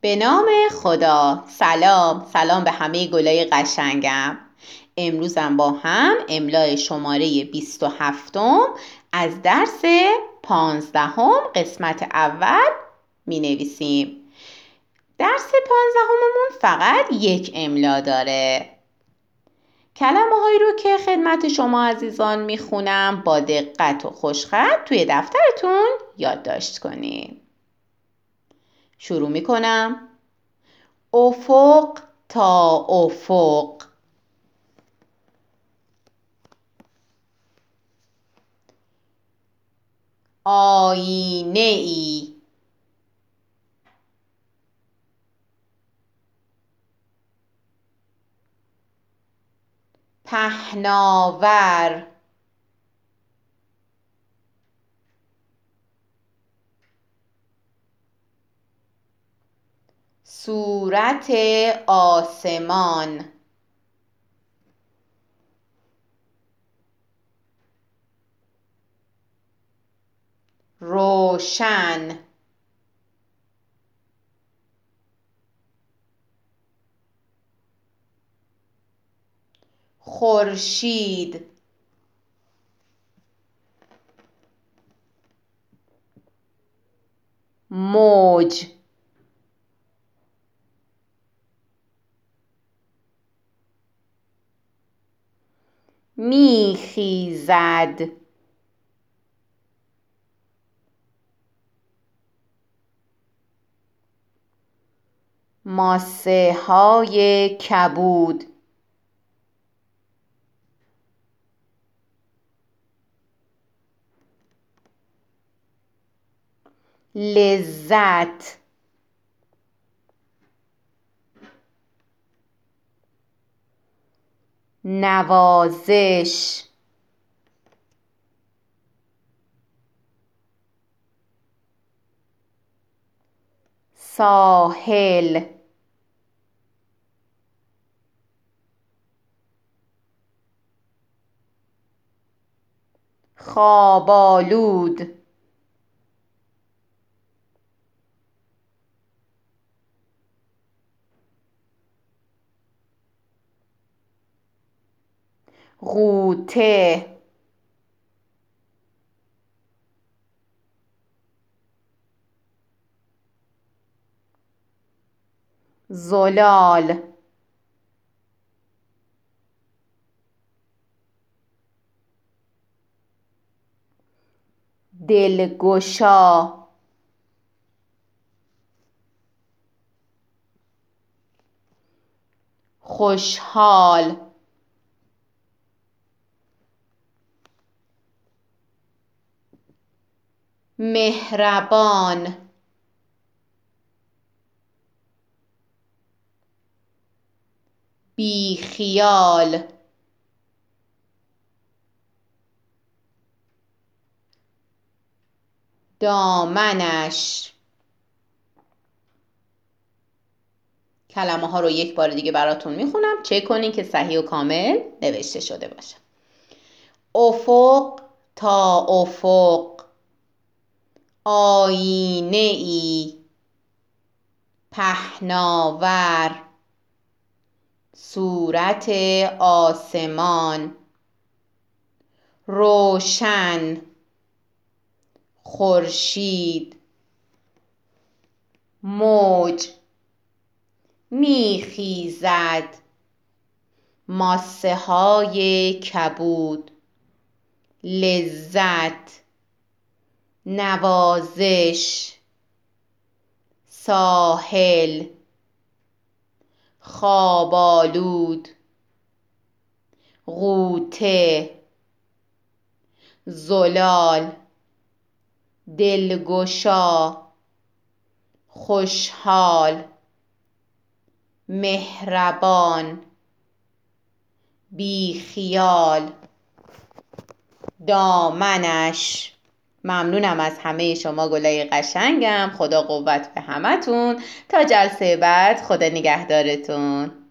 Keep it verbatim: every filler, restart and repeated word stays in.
به نام خدا. سلام سلام به همه گلای قشنگم. امروزم با هم املای شماره بیست و هفتم از درس پانزدهم قسمت اول می نویسیم. درس پانزدهممون فقط یک املا داره. کلمه هایی رو که خدمت شما عزیزان می خونم با دقت و خوشخط توی دفترتون یادداشت کنید. شروع می کنم. افق تا افق، آینه ای، پهناور، صورت آسمان، روشن، خورشید، موج، میخیزد، ماسه های کبود، لذت، نوازش، ساحل، خواب آلود، غوطه، زلال، دلگشا، خوشحال، مهربان، بیخیال، دامنش. کلمه ها رو یک بار دیگه براتون میخونم، چک کنین که صحیح و کامل نوشته شده باشه. افق تا افق، آینه ای، پهناور، صورت آسمان، روشن، خورشید، موج، میخیزد، ماسه های کبود، لذت، نوازش، ساحل، خواب آلود، غوطه، زلال، دلگشا، خوشحال، مهربان، بیخیال، دامنش. ممنونم از همه شما گلای قشنگم. خدا قوت به همتون. تا جلسه بعد، خدا نگهدارتون.